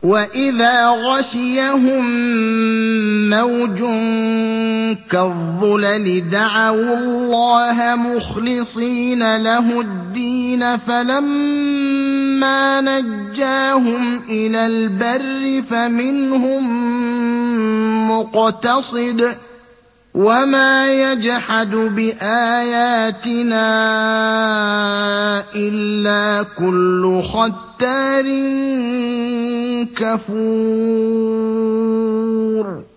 وَإِذَا غَشِيَهُم مَّوْجٌ كَالظُّلَلِ دَعَوُا اللَّهَ مُخْلِصِينَ لَهُ الدِّينَ فَلَمَّا نَجَّاهُمْ إِلَى الْبَرِّ فَمِنْهُم مُّقْتَصِدٌ ۚ وَمَا يَجْحَدُ بِآيَاتِنَا إِلَّا كُلُّ خَتَّارٍ كَفُورٍ